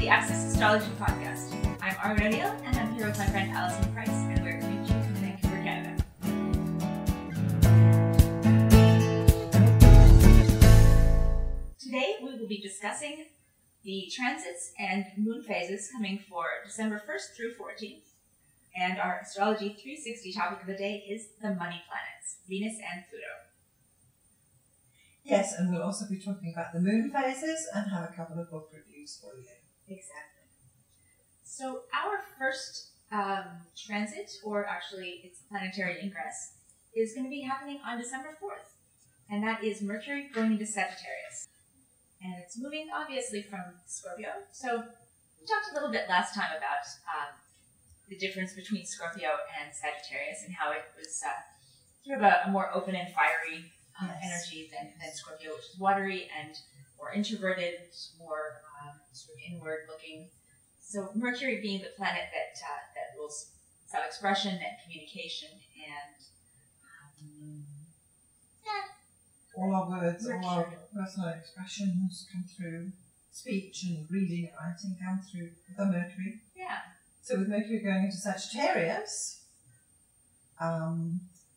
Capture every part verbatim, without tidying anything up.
the Access Astrology Podcast. I'm Arwen O'Neill, and I'm here with my friend Alison Price, and we're coming to you from Vancouver, Canada. Today, we will be discussing the transits and moon phases coming for December first through fourteenth. And our Astrology three sixty topic of the day is the money planets, Venus and Pluto. Yes, and we'll also be talking about the moon phases and have a couple of book reviews for you. Exactly. So our first um, transit, or actually its planetary ingress, is going to be happening on December fourth. And that is Mercury going into Sagittarius. And it's moving, obviously, from Scorpio. So we talked a little bit last time about um, the difference between Scorpio and Sagittarius and how it was uh, sort of a, a more open and fiery uh, Yes. energy than, than Scorpio, which is watery and more introverted, more um, sort of inward-looking. So Mercury being the planet that uh, that rules self-expression and communication and um, yeah. All our words, all our Mercury. personal expressions come through speech and reading and writing come through the Mercury. Yeah. So with Mercury going into Sagittarius, um,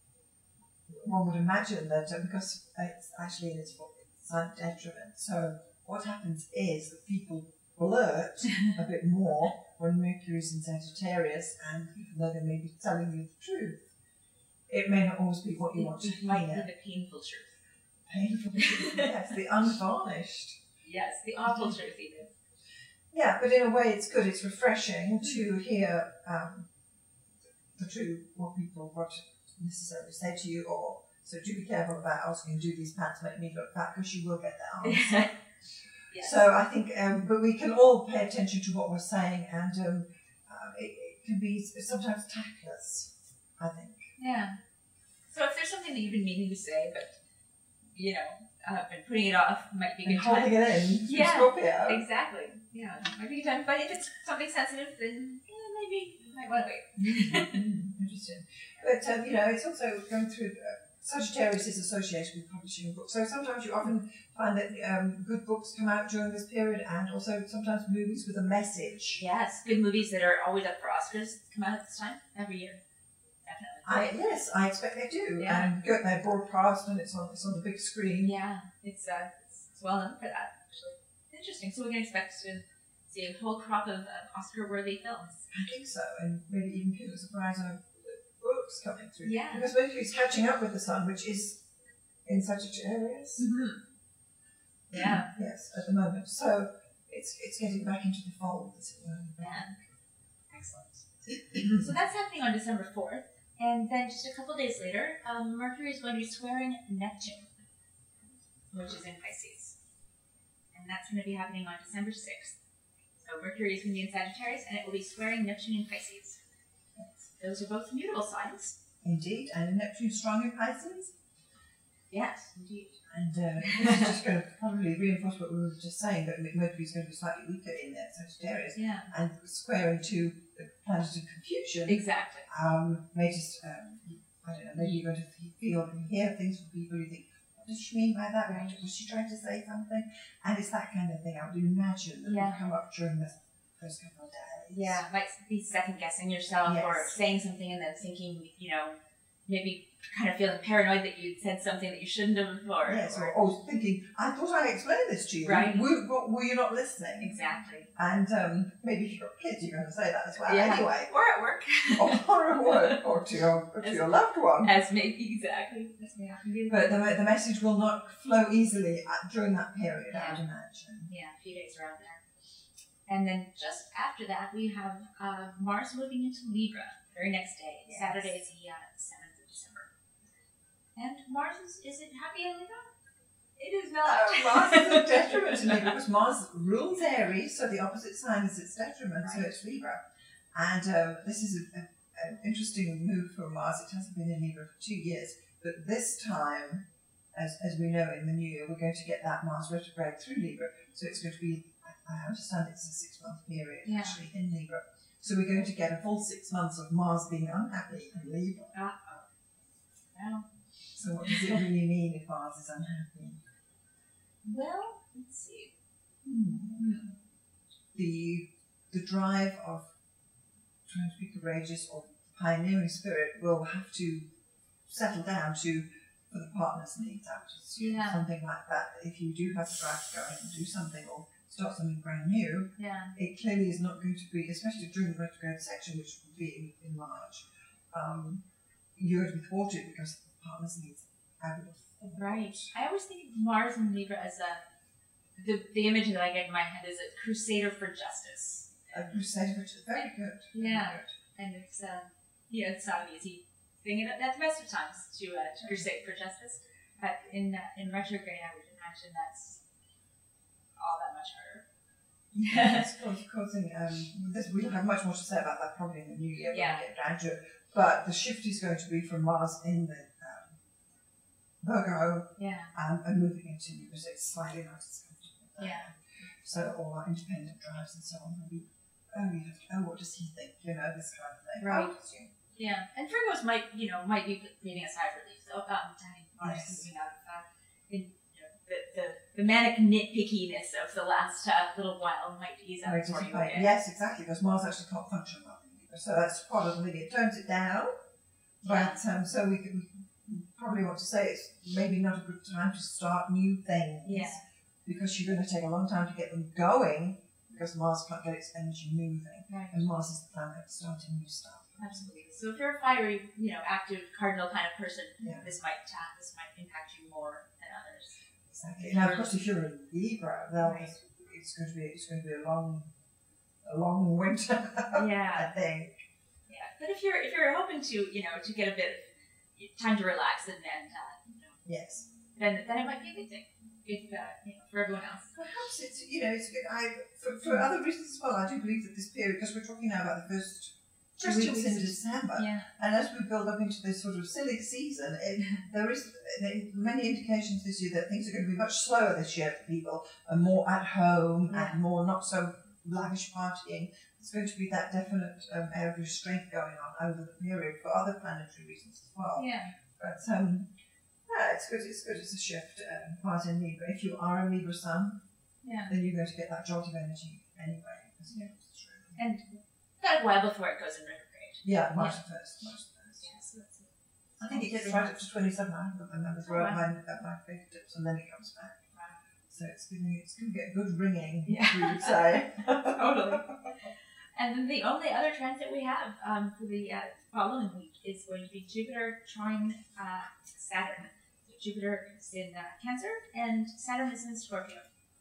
one would imagine that uh, because it's actually in its sign detriment, so what happens is that people blurt a bit more when Mercury's in Sagittarius, and even though they may be telling you the truth, it may not always be what you want to It might be hear. the painful truth. Painful truth, yes, the unvarnished. Yes, the awful truth even. Yeah, but in a way it's good, it's refreshing to hear um, the truth, what people want to necessarily say to you, or so do be careful about asking, do these pants make me look fat, because you will get that answer. Yes. So I think, um, but we can all pay attention to what we're saying, and um, um, it, it can be sometimes tactless, I think. Yeah. So if there's something that you've been meaning to say, but, you know, uh, been putting it off, might be a And good time. holding it in, from Yeah, Scorpio. Exactly. Yeah, might be a good time. But if it's something sensitive, then yeah, maybe you might want to wait. Mm, Interesting. But, um, you know, it's also going through, uh, Sagittarius is associated with publishing books. So sometimes you often find that um, good books come out during this period, and also sometimes movies with a message. Yes, good movies that are always up for Oscars come out at this time every year. Definitely. I, yes, I expect they do. Yeah. And go, they're broadcast and it's on, it's on the big screen. Yeah, it's uh, it's, it's well known for that. Actually, interesting. So we can expect to see a whole crop of uh, Oscar-worthy films. I think so, and maybe even give a surprise of books coming through. Yeah. Because Mercury's catching up with the Sun, which is in Sagittarius. Mm-hmm. Yeah. Yes, at the moment. So it's it's getting back into the fold, as it were. Yeah. Excellent. So that's happening on December fourth. And then just a couple days later, um, Mercury is going to be squaring Neptune, which is in Pisces. And that's going to be happening on December sixth. So Mercury is going to be in Sagittarius, and it will be squaring Neptune in Pisces. Those are both mutable signs. Indeed, and Neptune strong in Pisces. Yes, indeed. And uh, this is just going to probably reinforce what we were just saying, that Mercury's going to be slightly weaker in there, Sagittarius, Yeah. and squaring to the planet of confusion. Exactly. Um, may just, um, I don't know, maybe you're going to feel and hear things from people you think, what does she mean by that? Right. Was she trying to say something? And it's that kind of thing, I would imagine, that Yeah. will come up during the first couple of days. Yeah, might be second guessing yourself Yes. or saying something and then thinking, you know, maybe kind of feeling paranoid that you said something that you shouldn't have, or Yes, or- or, or thinking, I thought I explained this to you. Right. Were, were, were you not listening? exactly. And um, maybe if you're a kid, you're going to say that as well. Yeah. Anyway, Or at work. or a word, or to your, or to As- your loved one. As maybe exactly. As may happen to you. But the, the message will not flow easily at, during that period, I would Yeah. imagine. Yeah, a few days around there. And then just after that, we have uh, Mars moving into Libra the very next day. Yes. Saturday is the uh, seventh of December. And Mars is, is it happy in Libra? It is not. Oh, Mars is a detriment to Libra because Mars rules Aries, so the opposite sign is its detriment, so Right. it's Libra. And um, this is a, a, an interesting move for Mars. It hasn't been in Libra for two years, but this time, as, as we know in the new year, we're going to get that Mars retrograde through Libra. So it's going to be, I I understand it's a six-month period Yeah. actually in Libra. So we're going to get a full six months of Mars being unhappy in Libra. Uh-oh. Well, So what does it really mean if Mars is unhappy? well, let's see. Hmm. the the drive of trying to be courageous or pioneering spirit will have to settle down to for the partner's needs. I would assume Yeah. something like that. If you do have the drive to go in and do something or start something brand new, Yeah. it clearly is not going to be, especially during the retrograde section, which will be in, in March. Um, you're going to be thwarted because the partner's needs. I would have thought. Right. I always think of Mars and Libra as a the the image that I get in my head is a crusader for justice. A crusader, which is very good. Yeah. Very good. And it's uh, you know, it's not an easy thing at, at the best of times to uh, to crusade for justice. But in uh, in retrograde, I would imagine that's all that much harder. It's causing, causing um, this, we'll have much more to say about that probably in the new year when Yeah. we get down to it. But the shift is going to be from Mars in the um, Virgo Yeah. um, and moving into Libra, so it's slightly not as comfortable. Yeah. So all our independent drives and so on will be, oh, you have to, oh, what does he think? You know, this kind of thing. Right. I would assume. Yeah, and Virgos might, you know, might be creating a sigh of relief. So, um, having Mars Yes. moving out of uh, in, you know, the, the the manic nitpickiness of the last uh, little while might ease up Very for you. dissipate. again. Yes, exactly, because Mars actually can't function well in Libra. So that's part of the thing. It turns it down. But um, so we could we probably want to say it's maybe not a good time to start new things. Yeah. Because you're going to take a long time to get them going because Mars can't get its energy moving. Right. And Mars is the planet starting new stuff. Absolutely. So if you're a fiery, you know, active cardinal kind of person, Yeah. this might uh, this might impact you more than others. Exactly. Now, of course, if you're a Libra, well, Right. it's, it's going to be it's going to be a long, a long winter. Yeah. I think. Yeah. But if you're if you're hoping to, you know, to get a bit of time to relax and and uh, you know, Yes. then then it might be a good thing. If uh, you know, for everyone else. Perhaps it's you know it's good. I for, for other reasons as well. I do believe that this period, because we're talking now about the first two First two weeks weeks. in December, Yeah. and as we build up into this sort of silly season, it, there is many indications this year that things are going to be much slower this year for people, and more at home Yeah. and more not so lavish partying. There's going to be that definite um, air of restraint going on over the period for other planetary reasons as well. Yeah. But um, yeah, it's good. It's good. It's a shift. Um, part in Libra. If you are a Libra sun, Yeah. then you're going to get that jolt of energy anyway. Because Yeah. it's true. And quite a while before it goes in retrograde. Yeah, March the first. March the first. Yeah, so that's I think it gets right up to twenty-seven. I haven't got the numbers right at my at my fingertips, and then it comes back. Wow. So it's going to it's going to get a good ringing. Yeah. We would say. Totally. And then the only other transit we have um, for the uh, following week is going to be Jupiter trine uh, Saturn. So Jupiter is in uh, Cancer and Saturn is in Scorpio.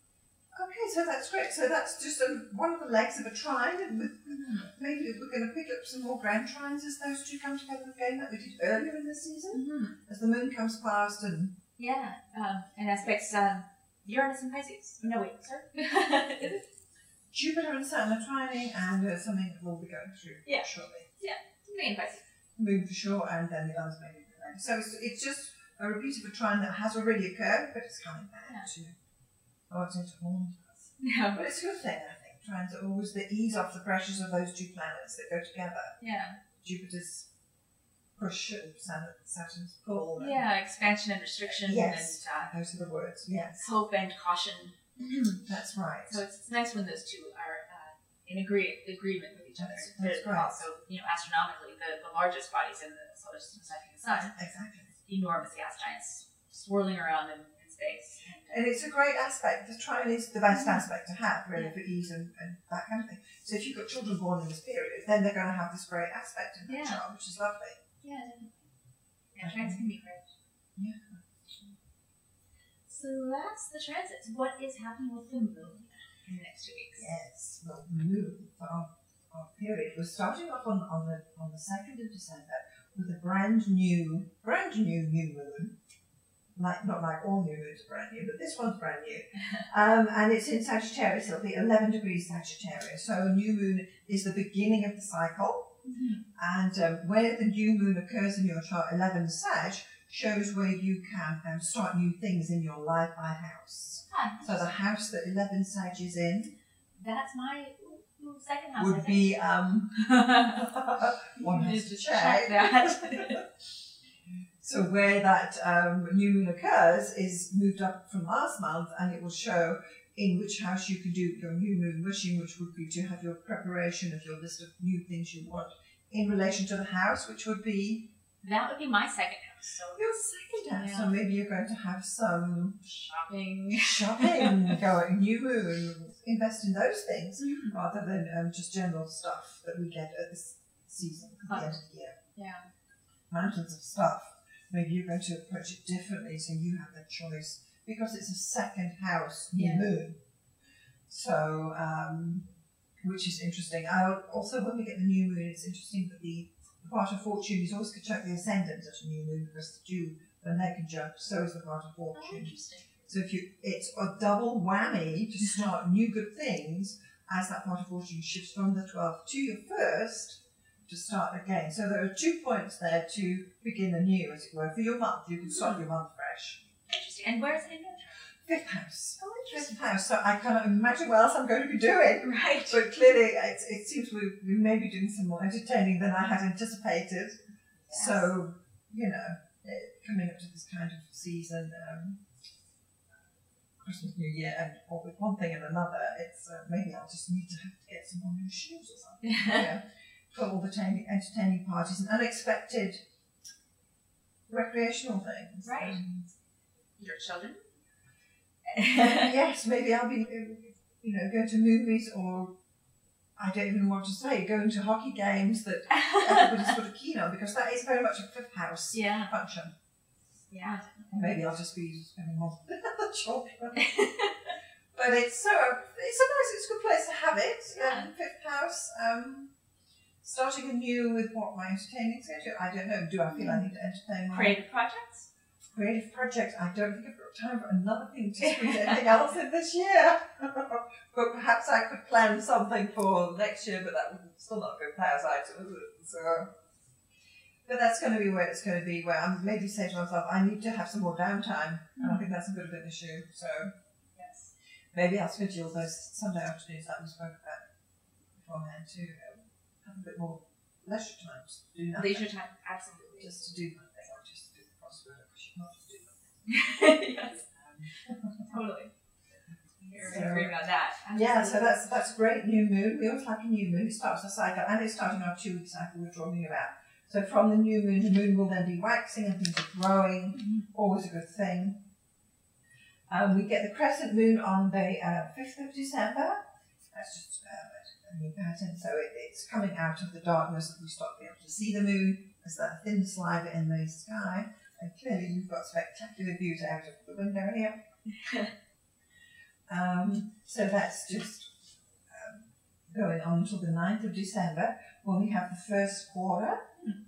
Okay, so that's great. So that's just a, one of the legs of a trine, and with, maybe we're going to pick up some more grand trines as those two come together again, like we did earlier in the season, Mm-hmm. as the moon comes past and. Yeah, um, and aspects um, Uranus and Pisces. No, wait, sorry. Is it? Jupiter and Saturn are trining, and uh, something that we'll be going through Yeah. shortly. Something in Pisces. Moon for sure, and then the others maybe. So it's, it's just a repeat of a trine that has already occurred, but it's coming back Yeah. to. Oh, it's into haunt us. Yeah. But it's a good thing, I think. Trines are always the ease off the pressures of those two planets that go together. Yeah. Jupiter's push and Saturn, Saturn's pull. and- Yeah, expansion and restriction Yes. and Those are the words, yes. uh, hope and caution. That's right. So it's, it's nice when those two are uh, in agree, agreement with each other. That's- that's But right. Also, you know, astronomically, the, the largest bodies in the solar system, aside from the sun, Exactly. enormous gas giants swirling around in, in space. And, And it's a great aspect. The trine is the best aspect to have, really, for ease and, and that kind of thing. So if you've got children born in this period, then they're going to have this great aspect in their Yeah. child, which is lovely. yeah, definitely. Yeah, trines can be great. Yeah. So that's the transits. What is happening with the moon in the next two weeks? Yes, well, the moon for our, our period. We're starting off on, on the on the second of December with a brand new, brand new new moon. Like not like all new moons are brand new, but this one's brand new. Um, and it's in Sagittarius. It'll be eleven degrees Sagittarius. So a new moon is the beginning of the cycle. Mm-hmm. And um, where the new moon occurs in your chart, eleven Sag, shows where you can um, start new things in your life by house. Ah, So the house that eleven Sag is in that's my ooh, ooh, second house. I would think. be um, one You has need to to check. check that. So where that um, new moon occurs is moved up from last month, and it will show in which house you can do your new moon wishing, which would be to have your preparation of your list of new things you want in relation to the house, which would be that would be my second house. So your second house. Yeah. So maybe you're going to have some shopping, shopping going, new moon, invest in those things Mhm. rather than um, just general stuff that we get at this season at the end of the year. Yeah. Mountains of stuff. Maybe you're going to approach it differently, so you have the choice because it's a second house new Yeah. moon. So, um, which is interesting. I also, when we get the new moon, it's interesting that the part of fortune is always conjunct the ascendant at a new moon because the two, when they're conjunct, so is the part of Oh, fortune. interesting. So if you, it's a double whammy to start new good things as that part of fortune shifts from the twelfth to your first to start again. So there are two points there to begin anew, as it were, for your month. You can start your month fresh. Interesting. And where's it in your chart? Fifth house. Oh, Fifth house. So I cannot imagine what else I'm going to be doing. Right. But clearly, it, it seems we, we may be doing some more entertaining than I had anticipated. Yes. So, you know, it, coming up to this kind of season, um, Christmas, New Year, and or with one thing and another, it's uh, maybe I'll just need to have to get some more new shoes or something. Yeah. For all the tany, entertaining parties and unexpected recreational things. Right. Um, Your children? yes, maybe I'll be, you know, going to movies or I don't even know what to say, going to hockey games that everybody's sort of keen on because that is very much a fifth house Yeah. function. Yeah. And maybe I'll just be spending more with the children. But it's so it's a nice, it's a good place to have it. Yeah. Um, fifth house. Um, starting anew with what my entertaining schedule. I don't know. Do I feel I need to entertain my Creative projects? creative projects? I don't think I've got time for another thing to squeeze anything else in this year. But perhaps I could plan something for next year. But that would still not go past item, is it? So. But that's going to be where it's going to be. Where I'm maybe say to myself, I need to have some more downtime, and I think that's a bit of an issue. So. Yes. Maybe I'll schedule those Sunday afternoons that we spoke about beforehand to um, have a bit more leisure time to do nothing. Leisure time, absolutely. Just to do nothing, or just to do the crossword, which you not to do nothing. Yes, Um, totally. You're So- agree about that. yeah, so Absolutely. that's that's great. New moon. We always like a new moon. It starts the cycle, and it's starting our two-week cycle we're talking about. So from the new moon, the moon will then be waxing and things are growing. Mhm. Always a good thing. Um, we get the crescent moon on the uh, fifth of December. That's just uh, a new pattern. So it, it's coming out of the darkness that we start being able to see the moon as that thin sliver in the sky. And clearly we've got spectacular views out of the window here. um, so that's just um, going on until the ninth of December when we have the first quarter.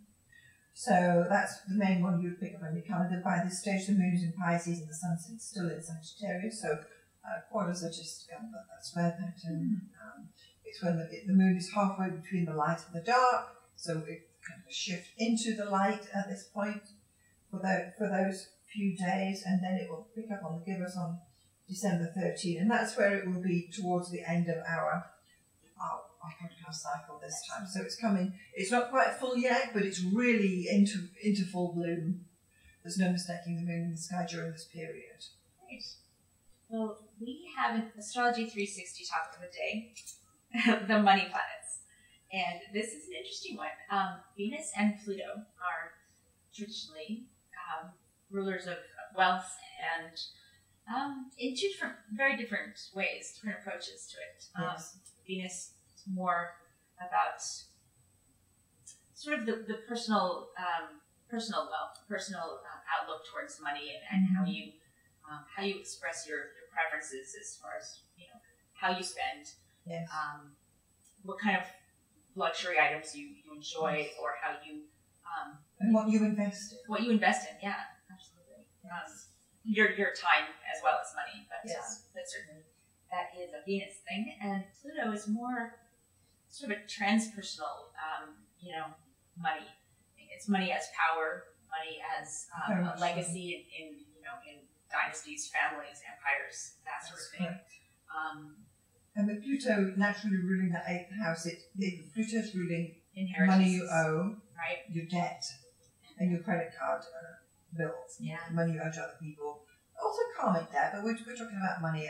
So that's the main one you would pick up on your calendar. By this stage, the moon is in Pisces and the sun's still in Sagittarius. So uh, quarters are just um, that, that square pattern. Um, it's when the, the moon is halfway between the light and the dark. So it kind of a shift into the light at this point for, the, for those few days. And then it will pick up on the givers on December thirteenth. And that's where it will be towards the end of our our, our podcast cycle this time. So it's coming, it's not quite full yet, but it's really into into full bloom. There's no mistaking the moon in the sky during this period. Great. Well, we have an Astrology three sixty topic of the day, the money planets. And this is an interesting one. Um, Venus and Pluto are traditionally um, rulers of wealth and um, in two different, very different ways, different approaches to it. Um, Yes. Venus is more about sort of the, the personal um, personal wealth, personal um, outlook towards money, and, and how you um, how you express your, your preferences as far as you know how you spend, Yes. um, what kind of luxury items you, you enjoy, or how you um, And what you invest in. what you invest in. Yeah, absolutely. Um, your your time as well as money, but Yes. um, but certainly that is a Venus thing, and Pluto is more sort of a transpersonal, um, you know, money. It's money as power, money as um, Very a much so. legacy in, in you know in dynasties, families, empires, that sort of thing. Correct. Um, And with Pluto naturally ruling the eighth house, it, it Pluto's ruling inheritance, money you owe, right? your debt, and your credit card uh, bills, Yeah. money you owe to other people. Also karmic debt, but we're, we're talking about money at the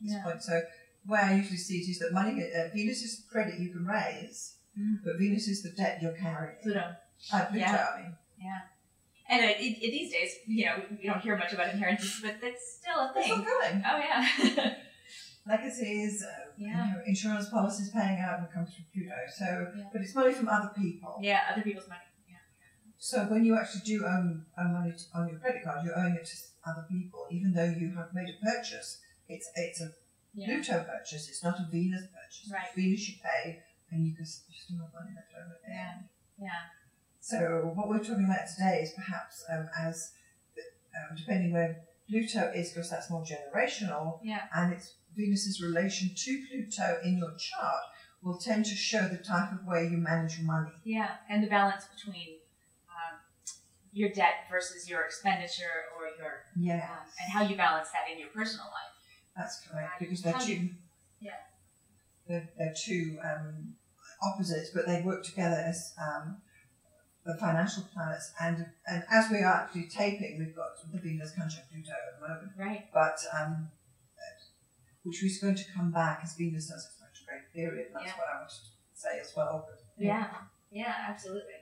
this Yeah. point. So where I usually see it is that money, uh, Venus is the credit you can raise, Mm. but Venus is the debt you're carrying. Pluto. Uh, Pluto, Yeah. I mean. Yeah. And it, it, it, these days, you know, we don't hear much about inheritance, but that's still a It's thing. still going. Oh, yeah. Legacies, uh, you Yeah. know, insurance policies paying out and comes from Pluto. So, Yeah. but it's money from other people. Yeah, other people's money. Yeah. So when you actually do own, own money to, on your credit card, you're owing it to other people, even though you have made a purchase. It's it's a Yeah. Pluto purchase. It's not a Venus purchase. Right. Venus you pay, and you can s- you still have money left over. There. Yeah. Yeah. So what we're talking about today is perhaps um, as um, depending where Pluto is, because that's more generational, Yeah. and it's Venus's relation to Pluto in your chart will tend to show the type of way you manage money. Yeah. And the balance between um, your debt versus your expenditure or your, Yes, um, and how you balance that in your personal life. that's correct, because they're How do two. you- yeah. They're, they're two um, opposites, but they work together as um, the financial planets. And and as we are actually taping, we've got the Venus conjunct Pluto at the moment, Right. but um, which was going to come back as Venus does a retrograde period. That's Yeah. what I wanted to say as well. But, Yeah. Yeah, absolutely.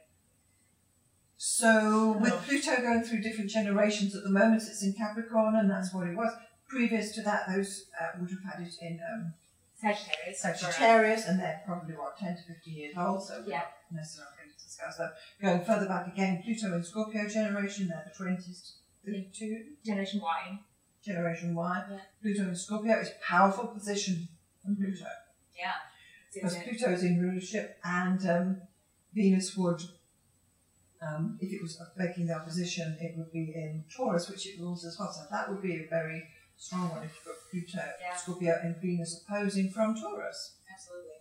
So with Oh. Pluto going through different generations, at the moment it's in Capricorn, and that's what it was. Previous to that, those uh, would have had it in um, Sagittarius. for us. Sagittarius, and they're probably what ten to fifty years old. So we're Yeah. not necessarily going to discuss that. Going further back again, Pluto in Scorpio generation, they're the twentieth to thirty-two Generation Y. generation Y. Yeah. Pluto in Scorpio is powerful position for Pluto. Yeah. Because Pluto is in rulership, and um, Venus would, um, if it was making the opposition, it would be in Taurus, which it rules as well. So that would be a very strong one if you've got Pluto, Yeah. Scorpio, and Venus opposing from Taurus. Absolutely.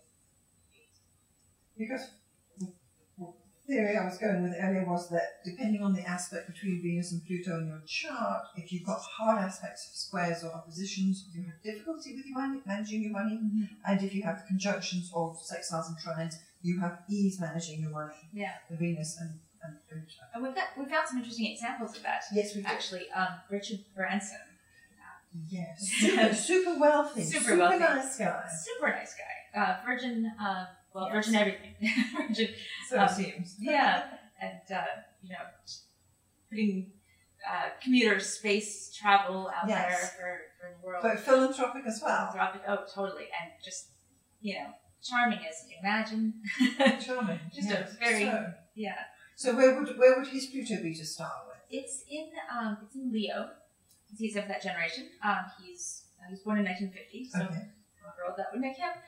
Because the theory I was going with earlier was that depending on the aspect between Venus and Pluto in your chart, if you've got hard aspects of squares or oppositions, you have difficulty with your money, managing your money. Mm-hmm. And if you have conjunctions or sextiles and trines, you have ease managing your money, Yeah. the Venus and, and Pluto. And we've got we found some interesting examples of that. Yes, we do. Actually, um, Richard Branson, Yes. Super, super wealthy. Super wealthy. nice guy. super nice guy, uh, Virgin, um, well, Yes. Virgin everything, Virgin, So Um, it seems. yeah, and uh, you know, putting uh, commuter space travel out Yes. there for, for the world. But philanthropic as well. Philanthropic, oh, totally, and just you know, charming as you can imagine. Charming. Just a yes. very- So, Yeah, so where would where would his Pluto be to start with? it's in um, it's in Leo. He's of that generation. Um, he's uh, he was born in nineteen fifty, so Okay. whoever old that would make him,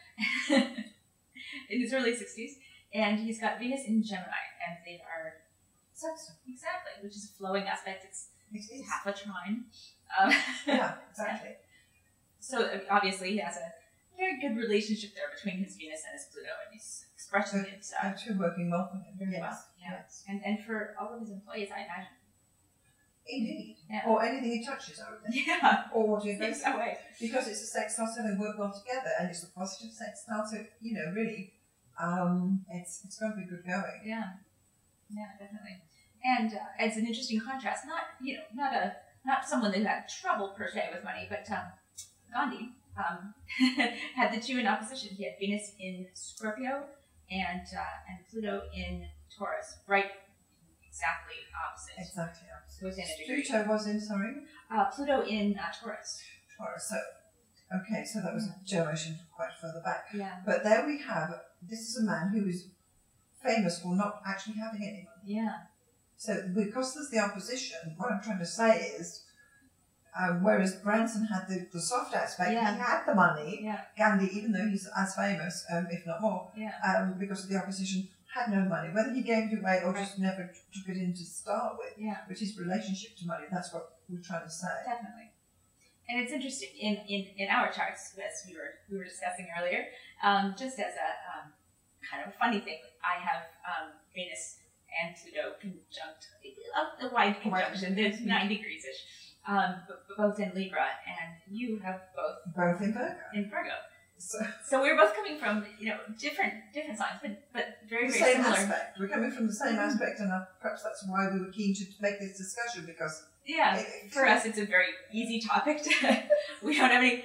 in his early sixties, and he's got Venus in Gemini, and they are Sextile. exactly, which is a flowing aspect. It's, It it's is. half a trine. Um, Yeah, exactly. so uh, obviously he has a very good relationship there between his Venus and his Pluto, and he's expressing it uh, And two working well for him. very yes. well. Yeah, Yes. and and for all of his employees, I imagine. Indeed. Yeah. Or anything he touches, I would think. Yeah, Or what he it's invests that way. because it's a sextile, so they work well together, and it's a positive sextile, so you know, really, um, it's it's going to be good going. Yeah, yeah, definitely. And uh, it's an interesting contrast. Not you know, not a not someone that had trouble per se with money, but um, Gandhi um, had the two in opposition. He had Venus in Scorpio and uh, and Pluto in Taurus, right? Exactly opposite. Exactly. Within a degree. Pluto was in, sorry, Uh, Pluto in uh, Taurus. Taurus. So, okay, so that was a generation quite further back. Yeah. But there we have. This is a man who is famous for not actually having any money. Yeah. So because there's the opposition, what I'm trying to say is, um, whereas Branson had the, the soft aspect, Yeah. he had the money. Yeah. Gandhi, even though he's as famous, um, if not more, Yeah. um, because of the opposition, had no money. Whether he gave it away or just never took it in to start with, Yeah. which is relationship to money. That's what we're trying to say. Definitely. And it's interesting in, in, in our charts, as we were we were discussing earlier, um, just as a um, kind of a funny thing, I have um, Venus and Pluto conjunct, a, a wide conjunction, there's nine degrees ish, um, but, but both in Libra, and you have both Both in Virgo. in Virgo. So, So we're both coming from you know different different signs, but but very the very same similar. aspect. We're coming from the same aspect, and uh, perhaps that's why we were keen to make this discussion, because Yeah, it- for us it's a very easy topic. To, we don't have any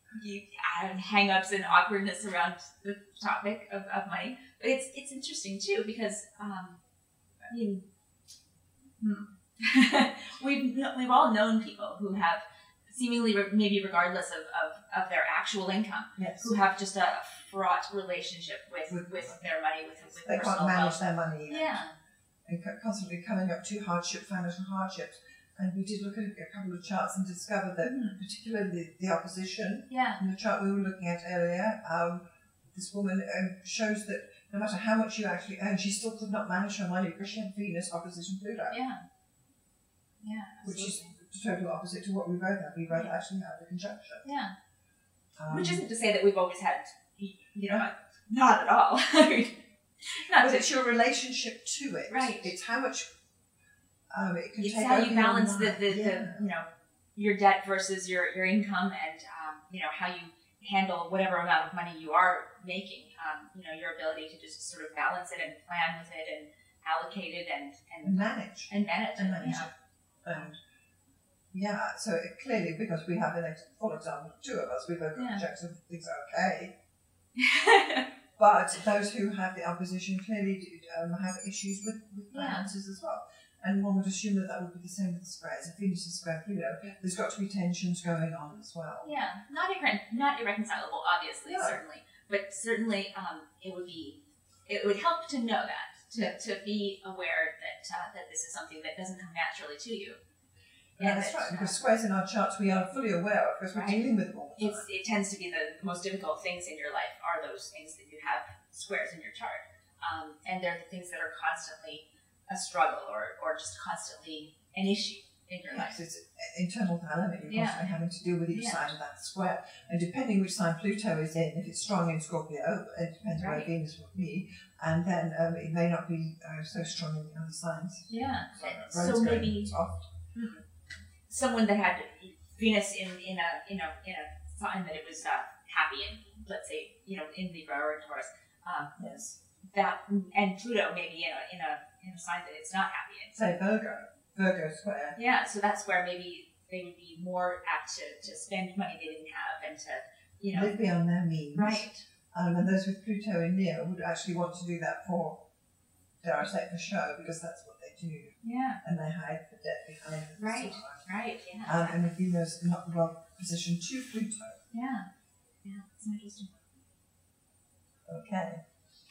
you uh, hang-ups and awkwardness around the topic of, of money. But it's it's interesting too because um, I mean hmm. we've we've all known people who have seemingly re- maybe regardless of, of, of their actual income, yes. who have just a fraught relationship with, with, with their money, with, with they personal can't manage wealth. their money. Yeah. And constantly coming up to hardship, financial hardships. And we did look at a couple of charts and discovered that Mm. particularly the, the opposition, Yeah. in the chart we were looking at earlier, um, this woman um, shows that no matter how much you actually earn, she still could not manage her money because she had Venus opposition Pluto. Yeah. Yeah. Which is the total opposite to what we both have. We both actually have the conjunction. Yeah. Um, Which isn't to say that we've always had, you know, not at all. Not but to, it's your relationship to it. Right. It's how much um, it can it's take how over you your balance the, life. the, Yeah. the, you know, your debt versus your, your income and, um, you know, how you handle whatever amount of money you are making. Um, you know, your ability to just sort of balance it and plan with it and allocate it and, and, And manage. and manage And it. manage Yeah. it. And yeah, so it clearly, because we have an ex- full example of two of us, we both got Yeah. conjunction, things are okay. But those who have the opposition clearly do, um, have issues with, with Yeah. finances as well. And one would assume that that would be the same with the squares. If Venus is square Pluto, there's got to be tensions going on as well. Yeah, not irre- not irreconcilable, obviously, No. certainly, but certainly um, it would be it would help to know that to, to be aware that uh, that this is something that doesn't come naturally to you. Yeah, And that's that, right. uh, Because squares in our charts we are fully aware of because we're Right. dealing with them all the time. It's it tends to be the most difficult things in your life are those things that you have squares in your chart, um, and they're the things that are constantly a struggle or or just constantly an issue in your Yes, life. it's an internal dilemma. You're Yeah. constantly having to deal with each Yeah. side of that square. And depending which sign Pluto is in, if it's strong in Scorpio, it depends where Right. Venus will be, and then um, it may not be uh, so strong in the other signs. Yeah, So, so roads going maybe soft. someone that had Venus in in a you know in a sign that it was uh, happy in, let's say you know in Libra or Taurus, um, Yes. that and Pluto maybe in a in a in a sign that it's not happy in. Say Virgo. Virgo square. Yeah, so that's where maybe they would be more apt to, to spend money they didn't have and to you know Live beyond their means. right Um, and those with Pluto in Leo would actually want to do that for, dare I say, for show, because that's what they do. yeah And they hide the debt behind it. Right. right yeah Um, and if Venus not well positioned to Pluto. yeah yeah it's interesting. Okay.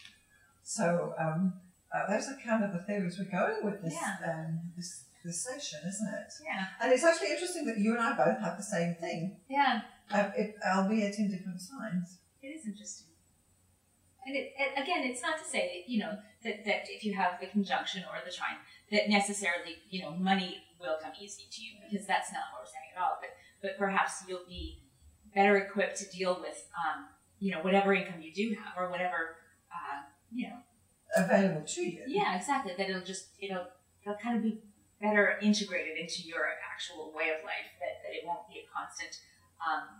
So um, uh, those are kind of the theories we're going with this Yeah. um, this this session, isn't it? Yeah And it's actually interesting that you and I both have the same thing, yeah um, it, albeit in different signs. it is interesting. And it, it, again, it's not to say, you know, that, that if you have the conjunction or the trine, that necessarily, you know, money will come easy to you, because that's not what we're saying at all. But, but perhaps you'll be better equipped to deal with, um, you know, whatever income you do have or whatever, uh, you know. Available to you. Yeah, exactly. That it'll just, it'll, it'll kind of be better integrated into your actual way of life, that, that it won't be a constant, um,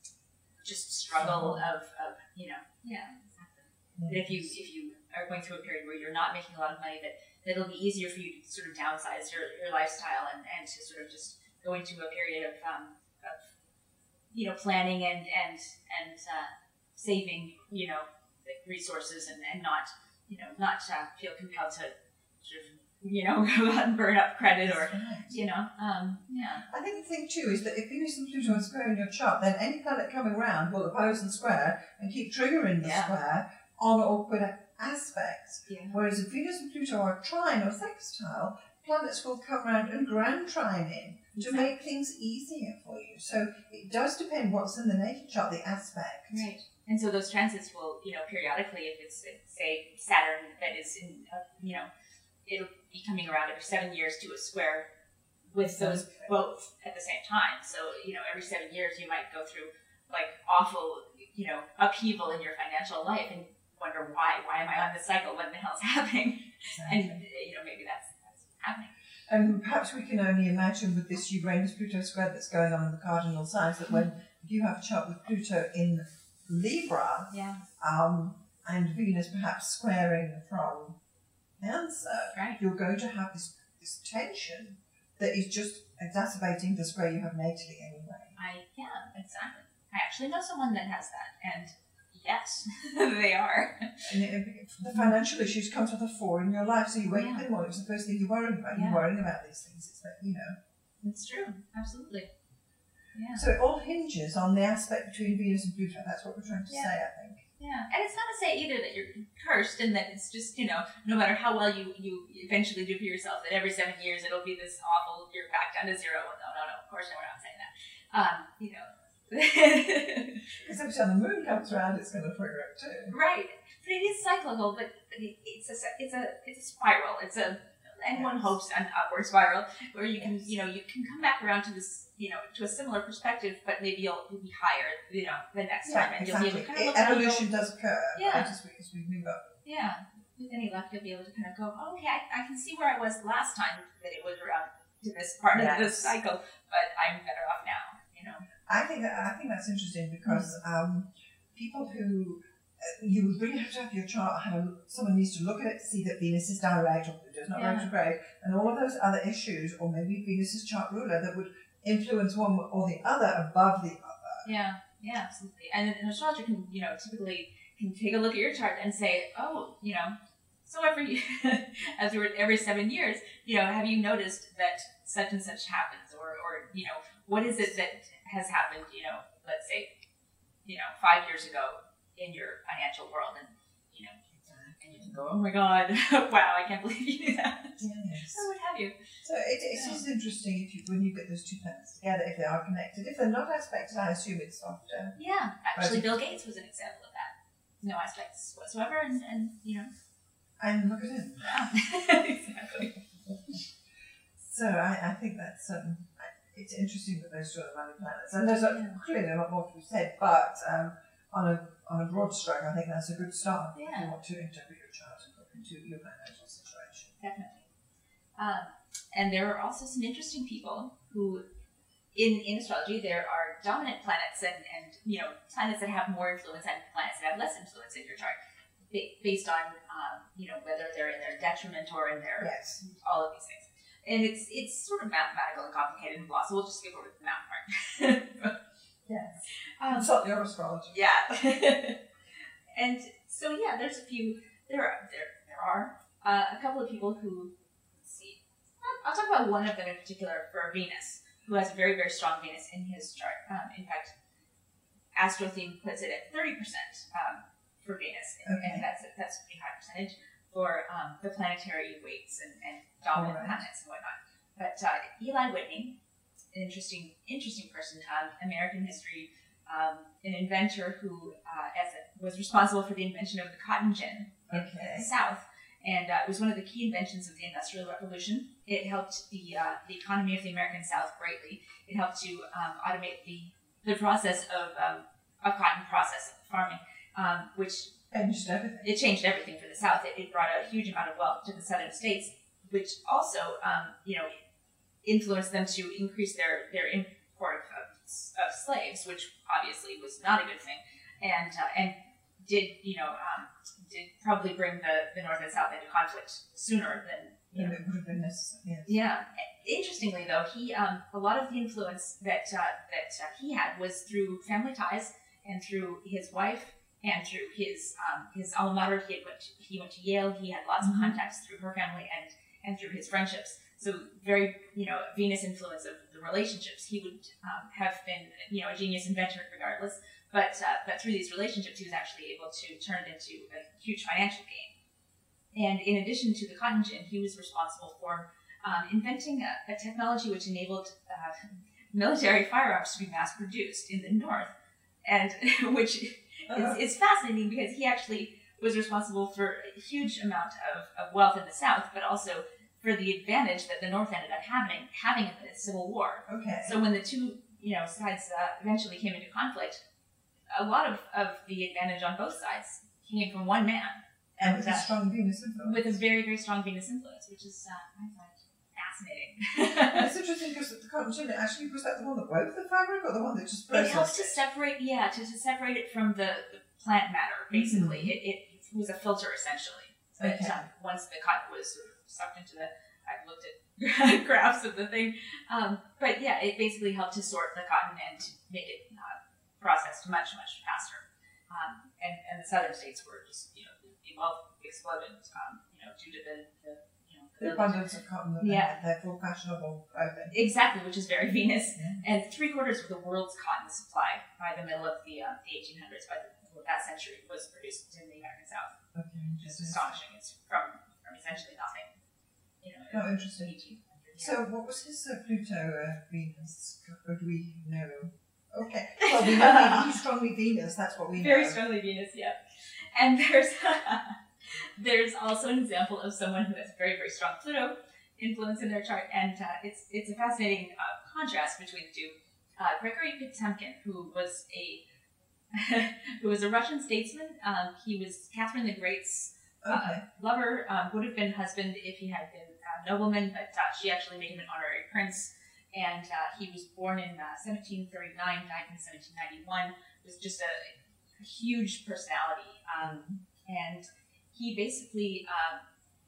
just struggle of, of, you know, yeah. That if you if you are going through a period where you're not making a lot of money, that, that it'll be easier for you to sort of downsize your, your lifestyle and, and to sort of just go into a period of, um, of you know, planning and and and uh, saving, you know, resources and, and not, you know, not uh, feel compelled to sort of, you know, go out and burn up credit or, Right. you know, um, yeah. I think the thing too is that if Venus and Pluto are square in your chart, then any planet coming around will oppose and square and keep triggering the Yeah. square on awkward aspects. Yeah. Whereas if Venus and Pluto are trine or sextile, planets will come around and grand trine in to Exactly. make things easier for you. So it does depend what's in the natal chart, the aspect. Right. And so those transits will, you know, periodically, if it's, say, Saturn that is in, uh, you know, it'll be coming around every seven years to a square with those Okay. both at the same time. So, you know, every seven years you might go through, like, awful, you know, upheaval in your financial life and wonder why. Why am I on this cycle? What the hell's happening? Exactly. And, you know, maybe that's, that's happening. And perhaps we can only imagine with this Uranus-Pluto square that's going on in the cardinal signs that when you have a chart with Pluto in Libra, Yeah. um, and Venus perhaps squaring from Cancer, Right. you're going to have this, this tension that is just exacerbating the square you have natally anyway. I, yeah, exactly. I actually know someone that has that, and yes, they are. And it, the financial issues come to the fore in your life, so you wake up Yeah. in the morning, it's the first thing you're worrying about. Yeah. You're worrying about these things. It's that, you know. It's true, absolutely. Yeah. So it all hinges on the aspect between Venus and Pluto. That's what we're trying to Yeah. say, I think. Yeah, and it's not to say either that you're cursed and that it's just, you know, no matter how well you, you eventually do for yourself, that every seven years it'll be this awful, you're back down to zero. No, no, no, of course no, we're not saying that. Um, you know. Because every time the moon comes around, it's going to trigger it too. Right. But it is cyclical, but it, it's a, it's a, it's a spiral. It's a, and one Yes. hopes an upward spiral where you can, you know, you can come back around to this, you know, to a similar perspective, but maybe you'll, you'll be higher, you know, the next time, Yeah, and exactly. you'll be able to kind of It, look at it and go, evolution does occur, Yeah. right, as we, as we move up. yeah, with any luck, you'll be able to kind of go, oh, okay, I, I can see where I was last time that it was around to this part Yes. of the cycle, but I'm better off now, you know. I think that, I think that's interesting because um, people who uh, you would really have to have your chart. Have a, someone needs to look at it to see that Venus is direct or Pluto's not Yeah. retrograde, and all of those other issues, or maybe Venus's chart ruler that would influence one or the other above the other. Yeah, yeah, absolutely. And an astrologer can, you know, typically can take a look at your chart and say, oh, you know, so every as we're every seven years, you know, have you noticed that such and such happens, or or you know, what is it that has happened, you know, let's say, you know, five years ago in your financial world, and you know, and you can go, oh my God, wow, I can't believe you did that, Yes. or what have you. So it, it is interesting if you when you get those two planets together, if they are connected. If they're not aspected, I assume it's softer. Yeah, actually, Right. Bill Gates was an example of that. No aspects whatsoever, and, and you know, And look at him. yeah, exactly. So I, I think that's um, it's interesting that those two are the money planets, and there's a, Yeah. clearly a lot more to be said. But um, on a on a broad stroke, I think that's a good start if Yeah. you want to interpret your chart and look into your financial situation. Definitely. Um, and there are also some interesting people who, in, in astrology, there are dominant planets and, and, you know, planets that have more influence and planets that have less influence in your chart, ba- based on, um, you know, whether they're in their detriment or in their, Yes. all of these things. And it's it's sort of mathematical and complicated and blah, so we'll just skip over the math part. Yes. um, Consult your astrologer. Yeah. And so yeah, there's a few. There are there there are uh, a couple of people who. Let's see. I'll talk about one of them in particular for Venus, who has a very very strong Venus in his chart. Um, in fact, AstroTheme puts it at thirty percent um, for Venus, and, Okay. and that's a, that's a pretty high percentage for um, the planetary weights and, and dominant Alright. planets and whatnot. But uh, Eli Whitney, an interesting interesting person, um, American history. Um, an inventor who uh, as a, was responsible for the invention of the cotton gin in Okay. the South, and uh, it was one of the key inventions of the Industrial Revolution. It helped the uh, the economy of the American South greatly. It helped to um, automate the the process of um, of cotton process farming, um, which Changed everything. it changed everything for the South. It, it brought a huge amount of wealth to the southern states, which also um, you know influenced them to increase their their import of, of slaves, which obviously was not a good thing, and uh, and did you know um, did probably bring the, the North and South into conflict sooner than you know. It would have been necessary. Yes. Yeah. Interestingly, though, he um, a lot of the influence that uh, that uh, he had was through family ties and through his wife and through his um, his alma mater. He had went to, he went to Yale. He had lots of Mhm. contacts through her family and and through his friendships. So very, you know, Venus influence of the relationships. He would um, have been, you know, a genius inventor regardless, but uh, but through these relationships, he was actually able to turn it into a huge financial gain. And in addition to the cotton gin, he was responsible for um, inventing a, a technology which enabled uh, military firearms to be mass-produced in the North, and which Uh-huh. is, is fascinating because he actually was responsible for a huge amount of, of wealth in the South, but also for the advantage that the North ended up having having in the Civil War. Okay. So when the two, you know, sides uh, eventually came into conflict, a lot of, of the advantage on both sides came from one man, And and with uh, a strong Venus influence. with a very very strong Venus influence, which is uh, I find fascinating. It's interesting because the cotton gin, actually, was that the one that wove the fabric or the one that just It helps processed to it? separate, yeah, to, to separate it from the, the plant matter. Basically, Mhm. it, it was a filter essentially. But Okay. um, once the cotton was sort of sucked into the, I looked at graphs of the thing, um, but yeah, it basically helped to sort the cotton and to make it uh, processed much, much faster. Um, and, and the southern states were just, you know, the wealth exploded, um, you know, due to the, the you know, The abundance of cotton that yeah. they had, therefore fashionable clothing. Exactly, which is very Venus. Yeah. And three quarters of the world's cotton supply by the middle of the, uh, the eighteen hundreds, by the, that century, was produced in the American South. Okay, Which is astonishing. It's from, from essentially nothing. You know, oh, interesting. eighteen hundred, yeah. So, what was his uh, Pluto uh, Venus? Could we know? Okay, well, we know he- he's strongly Venus, that's what we know. Very strongly Venus, yeah. And there's there's also an example of someone who has very, very strong Pluto influence in their chart, and uh, it's it's a fascinating uh, contrast between the two. Uh, Gregory Potemkin, who was a who was a Russian statesman, um, he was Catherine the Great's uh, Okay. lover, um, would have been husband if he had been a nobleman, but uh, she actually made him an honorary prince. And uh, he was born in uh, seventeen thirty-nine, died in seventeen ninety-one. Was just a, a huge personality, um, and he basically um,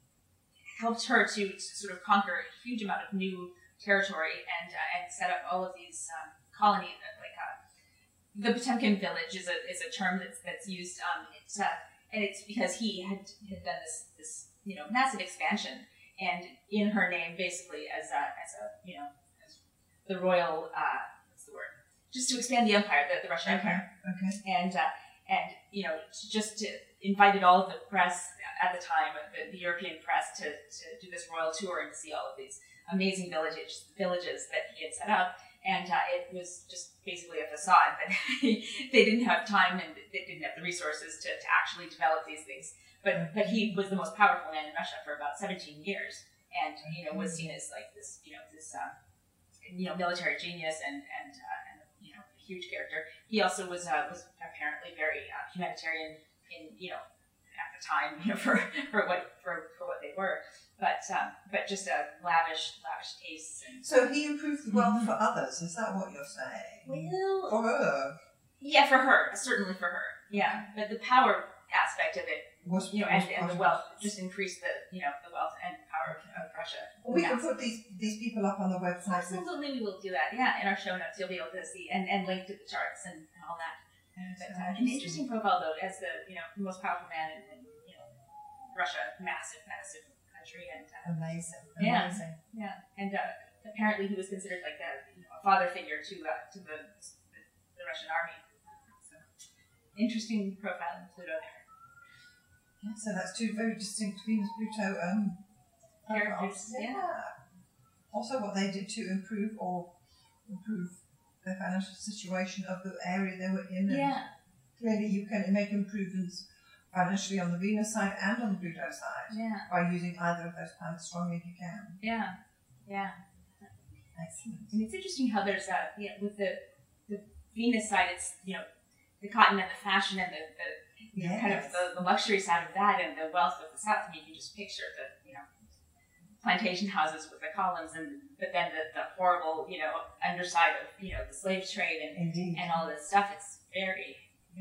helped her to, to sort of conquer a huge amount of new territory and uh, and set up all of these um, colonies. Like uh, the Potemkin village is a is a term that's that's used, um, it's, uh, and it's because he had had done this this you know massive expansion, and in her name basically as a as a you know. the royal, uh, what's the word? Just to expand the empire, the, the Russian Okay. Empire. Okay. And, uh, and you know, to just to invited all of the press at the time, the, the European press, to, to do this royal tour and to see all of these amazing villages, villages that he had set up. And uh, it was just basically a facade. That they didn't have time and they didn't have the resources to, to actually develop these things. But but he was the most powerful man in Russia for about seventeen years, and you know was seen as like this, you know, this. Uh, you know, military genius and and, uh, and you know, a huge character. He also was uh, was apparently very uh, humanitarian in you know at the time, you know, for for what for, for what they were. But um, but just a lavish lavish tastes. And So he improved the wealth for others. Is that what you're saying? well, For her yeah, for her, certainly for her, yeah. But the power aspect of it, was you know, was and, and part the of wealth it. just increased the you know the wealth and power of, of Russia. Well, we can Massive. put these these people up on the website. with- Absolutely, we will do that. Yeah, in our show notes, you'll be able to see and, and link to the charts and, and all that. But uh, an interesting profile, though, as the you know most powerful man in, in you know Russia, massive, massive country, and uh, Amazing. Yeah. Amazing. yeah, and uh, apparently he was considered like a, you know, a father figure to uh, to the, the the Russian army. So interesting profile in Pluto there. Yeah, so that's two very distinct Venus Pluto um Characters, profiles. yeah. Also, what they did to improve or improve the financial situation of the area they were in. And Yeah, clearly, you can make improvements financially on the Venus side and on the Pluto side yeah, by using either of those planets strongly if you can. yeah, yeah. Excellent. And it's interesting how there's a, you know, with the, the Venus side, it's, you know, the cotton and the fashion and the, the you know, kind of Yes. the, the luxury side of that and the wealth of the South. I mean, you can just picture the, you know, plantation houses with the columns and, but then the, the horrible, you know, underside of, you know, the slave trade and, Indeed. and all this stuff. It's very,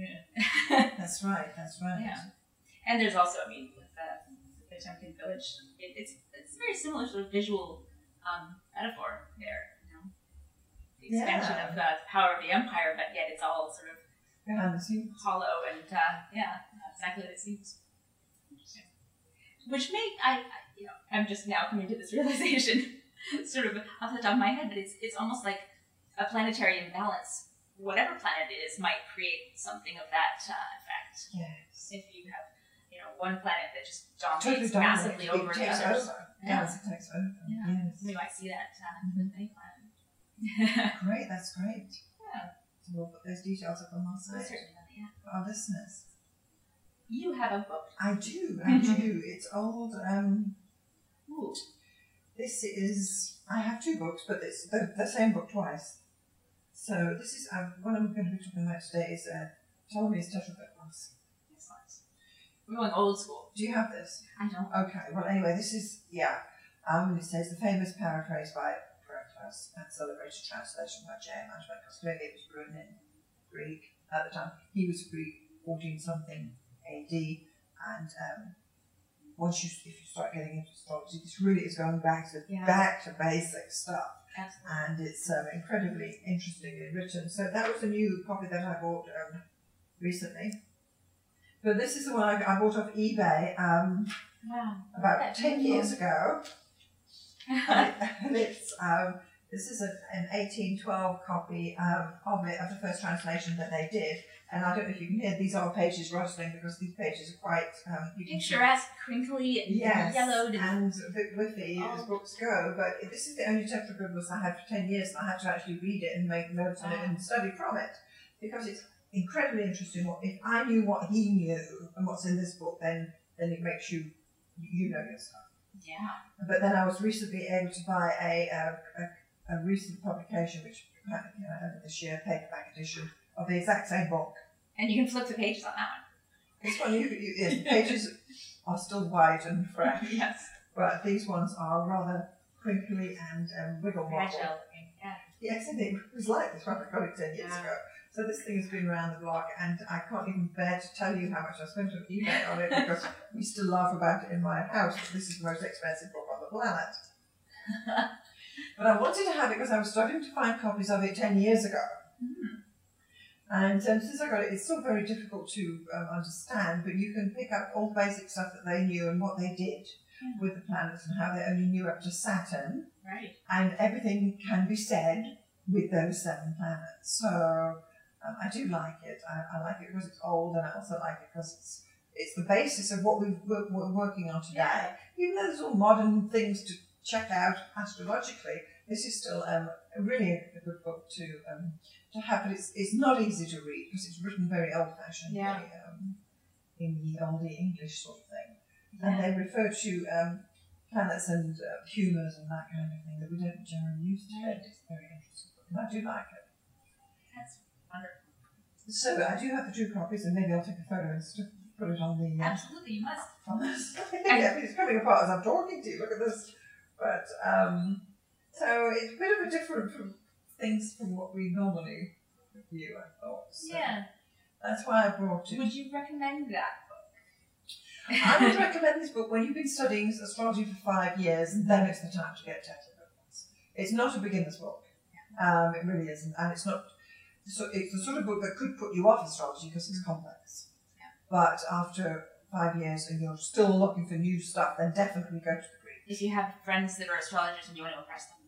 That's right. That's right. yeah. And there's also, I mean, with the, the Potemkin village, it, it's it's very similar sort of visual um, metaphor there. You know, the expansion Yeah. of the power of the empire, but yet it's all sort of Behind the scenes. hollow and uh, yeah, exactly what it seems. Interesting. Which may I, I, you know, I'm just now coming to this realization, sort of off the top of my head, but it's it's almost like a planetary imbalance. Whatever planet it is might create something of that uh, effect. Yes. If you have, you know, one planet that just Totally dominates dominates. massively It over the takes others. over. Yeah. Yes, it takes over. Yeah. Yes. We might see that uh, Mhm. with any planet. Great, that's great. Yeah. So we'll put those details up on our site Certainly, yeah. for our listeners. You have a book. I do, I do. It's old. Um, Ooh. this is, I have two books, but it's the, the same book twice. So this is, um, what I'm going to be talking about today is uh, Ptolemy's Tetrapetros. Excellent. We're going old school. Do you have this? I don't. Okay, well anyway, this is, yeah, um, it says the famous paraphrase by Proclus and celebrated translation by J M Ashman, because clearly it was written in Greek at the time. He was Greek, fourteen something A D, and um, once you, if you start getting into astrology, this really is going back to Yeah. back to basic stuff. Absolutely. and it's um, incredibly interestingly written. So that was a new copy that I bought um, recently. But this is the one I, I bought off eBay um, Wow. about That's ten beautiful. years ago. and, it, and it's um, this is a, an eighteen twelve copy um, of it, of the first translation that they did. And I don't know if you can hear, these are pages rustling because these pages are quite um, you can see- Picturesque, crinkly, and yes, yellowed. and a bit whiffy Oh. as books go. But this is the only Tetrabiblus I had for ten years, and I had to actually read it and make notes on it and study from it because it's incredibly interesting. What if I knew what he knew and what's in this book, then then it makes you you know your stuff. Yeah. But then I was recently able to buy a a, a, a recent publication, which apparently came out this year, paperback edition of the exact same book. And you can flip the pages on that This one, you, you yeah, the pages are still white and fresh, one. Yes. but these ones are rather crinkly and um, wiggle wobble. Fragile. Yeah. Yes, indeed. It was like this when I got it ten years Yeah. ago. So this thing has been around the block, and I can't even bear to tell you how much I spent on eBay on it because we still laugh about it in my house. But this is the most expensive book on the planet. But I wanted to have it because I was starting to find copies of it ten years ago. Mm. And um, since I got it, it's still very difficult to um, understand, but you can pick up all the basic stuff that they knew and what they did Yeah. with the planets and how they only knew up to Saturn. Right. And everything can be said with those seven planets. So um, I do like it. I, I like it because it's old, and I also like it because it's it's the basis of what we've, we're, we're working on today. Yeah. Even though there's all modern things to check out astrologically, this is still um, really a good book to um, to have. But it's it's not easy to read because it's written very old-fashioned, Yeah. very, um, in the oldie English sort of thing. Yeah. And they refer to um, planets and uh, humours and that kind of thing that we don't generally use today. Right. It's very interesting, and I do like it. That's wonderful. So I do have the two copies, and maybe I'll take a photo and st- put it on the. Uh, Absolutely, you must. on this. Yeah, it's coming apart as I'm talking to you. Look at this. But um, so it's a bit of a different from things from what we normally view. I thought. So Yeah. That's why I brought it. Would you recommend that book? I would recommend this book when you've been studying astrology for five years, and then it's the time to get Tetrabiblus. It's not a beginner's book. Um, it really isn't, and it's not. So it's the sort of book that could put you off astrology because it's complex. Yeah. But after five years and you're still looking for new stuff, then definitely go to the Greek. If you have friends that are astrologers and you want to impress them.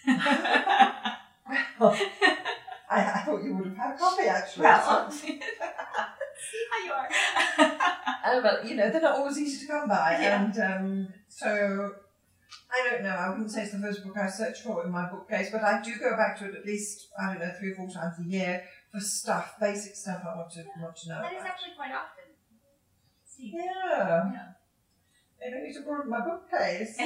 Well, I, I thought you would have had a copy actually. Well, So- see how you are. Oh, but you know, they're not always easy to come by, Yeah. and um, so I don't know. I wouldn't say it's the first book I search for in my bookcase, but I do go back to it at least I don't know three or four times a year for stuff, basic stuff I want to want to know That is about. actually quite often. See. Yeah, Yeah. maybe I need to broaden my bookcase.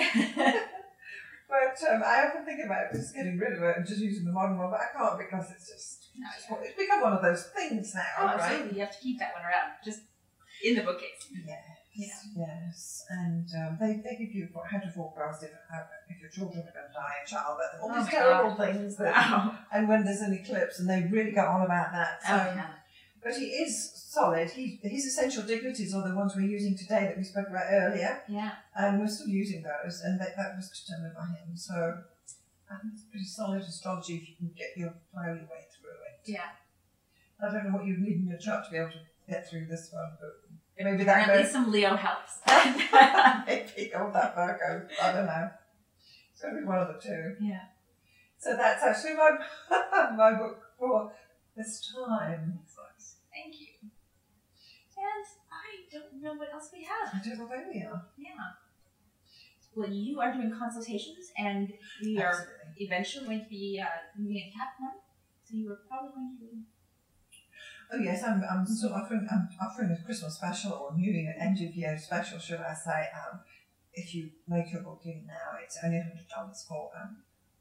But um, I often think about just getting rid of it and just using the modern one, but I can't because it's just No, it's, yeah. it's become one of those things now, Oh, right? absolutely. You have to keep that one around, just in the bookcase. Yes, Yeah. yes, and um, they, they give you how to forecast if, how, if your children are going to die in childbirth, and all Oh these my terrible things. That, Wow. and when there's an eclipse, and they really go on about that. So, Oh, yeah. but he is solid. He, his essential dignities are the ones we're using today that we spoke about earlier, Yeah. and we're still using those, and that, that was determined by him. So I think it's pretty solid astrology if you can get your plow your way through it. Yeah. I don't know what you need in your chart to be able to get through this one, but maybe And that at least some Leo helps. maybe or that Virgo. I don't know. It's going to be one of the two. Yeah. So that's actually my my book for this time. Thank you. And I don't know what else we have. I don't know where we are. Yeah. Well, you are doing consultations, and we are Absolutely. eventually going to be uh, moving in Capricorn. So you were probably going to. Oh yes, I'm I'm still offering I'm offering a Christmas special or New Year end of year special, should I say? Um, if you make your booking now, it's only a hundred dollars for um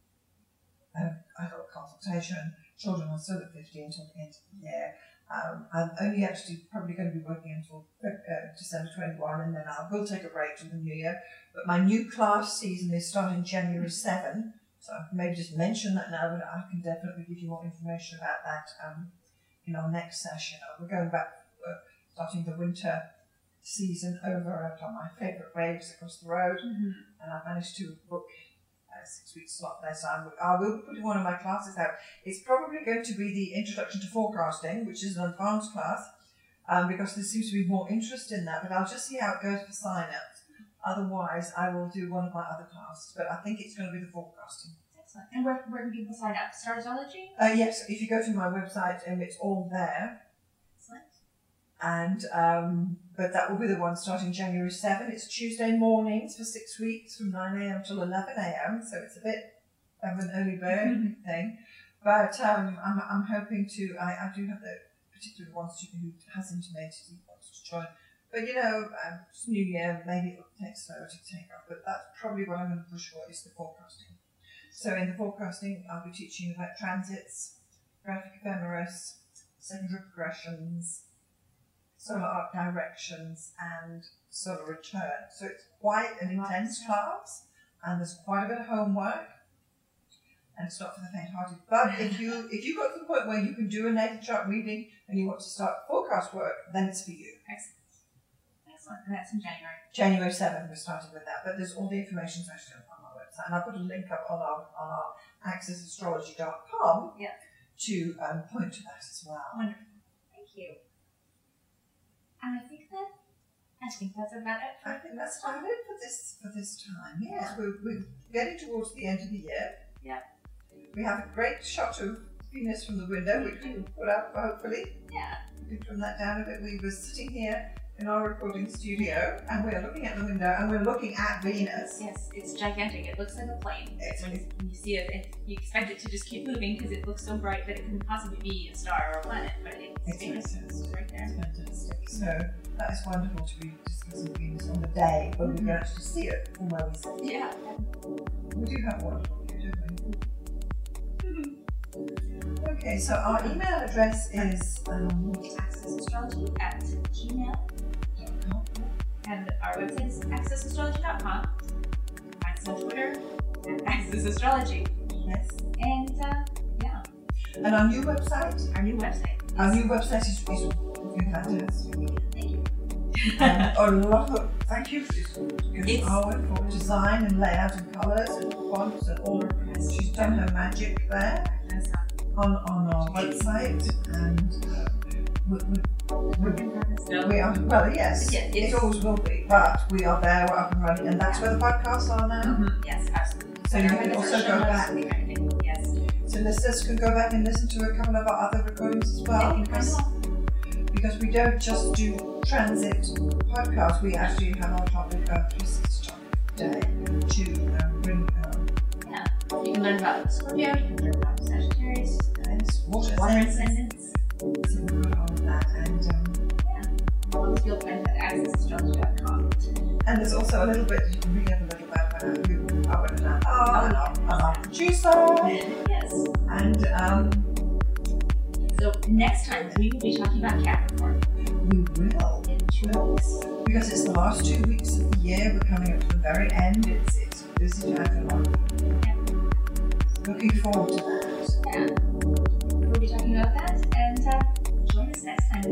an adult consultation. Children are still at fifty until the end of the year. Um, I'm only actually probably going to be working until uh, December twenty-first, and then I will take a break to the new year. But my new class season is starting January seventh, so I can maybe just mention that now, but I can definitely give you more information about that um, in our next session. We're going back, uh, starting the winter season over at on my favourite waves across the road, Mm-hmm. and I managed to book a six week slot there, so I'm, I will be putting one of my classes out. It's probably going to be the Introduction to Forecasting, which is an advanced class, um, because there seems to be more interest in that, but I'll just see how it goes for sign-ups. Otherwise, I will do one of my other classes, but I think it's going to be the forecasting. Excellent. And where, where can people sign up? Startology? Uh, yes, if you go to my website, um, it's all there. Excellent. And um, but that will be the one starting January seventh. It's Tuesday mornings for six weeks from nine a.m. till eleven a.m. So it's a bit of an early bird mm-hmm. thing. But um, I'm, I'm hoping to, I, I do have the particular one student who has intimated he wants to join. But you know, um, it's New Year, maybe it'll take slower to take off. But that's probably what I'm going to push for is the forecasting. So in the forecasting, I'll be teaching about transits, graphic ephemeris, secondary progressions, solar arc directions, and solar return. So it's quite an intense class, and there's quite a bit of homework, and it's not for the faint-hearted. But if you if you got to the point where you can do a natal chart reading and you want to start forecast work, then it's for you. Excellent. Excellent. And that's in January. January seventh, we're starting with that. But there's all the information actually on our website, and I'll put a link up on our on our access astrology dot com yeah. to um, point to that as well. Wonderful. Thank you. And I think that I think that's about it. For I think that's about it for this for this time. Yes, we're, we're getting towards the end of the year. Yeah. We have a great shot of Venus from the window, which we can put up hopefully. Yeah. We can trim that down a bit. We were sitting here in our recording studio, and we're looking at the window, and we're looking at Venus. Yes, it's gigantic. It looks like a plane. It's when you see it, it, you expect it to just keep moving because it looks so bright that it couldn't possibly be a star or a planet, but it's, it's Venus is right there. It's fantastic. So that is wonderful to be discussing Venus on the day when we can actually see it from where we sit. Yeah. We do have wonderful view, don't we? Okay, so our email address is um, accessastrology at gmail dot com, and our website is access astrology dot com. Find us on Twitter at accessastrology. Yes. And uh, yeah. And our new website? Our new website. Our new website is, is looking fantastic. Thank you. And a lot of thank you to Howard for design and layout and colours and fonts and all. She's done her magic there on, on our website, and uh, we, we, we, we are, well, yes, yeah, it always will be, but we are there, we're up and running, and that's where the podcasts are now. Mm-hmm. Yes, absolutely. So you can also go back. Yes. So listeners can go back and listen to a couple of our other recordings as well, yeah, because, because we don't just do transit podcasts, we actually have our topic of three sixty topic day to um, bring um, yeah. You can learn about Scorpio, you can learn about Sagittarius, and water ascendants. So we've got all of that, and um, yeah, all of you'll find at access astrology dot com. And there's also a little bit, you can read up a little bit about who Howard and I are, and our, and our producer. Yes. And um, so next time we will be talking about Capricorn. We will. In two weeks. Because it's the last two weeks of the year, we're coming up to the very end. It's it's a busy time for a lot of people. Yeah. Looking forward to that. Yeah. We'll be talking about that, and uh, join us next time.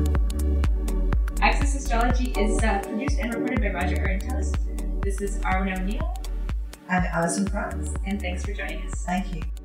Access Astrology is uh, produced and recorded by Roger Arentelis. This is Arwen O'Neill. And Alison France. And thanks for joining us. Thank you.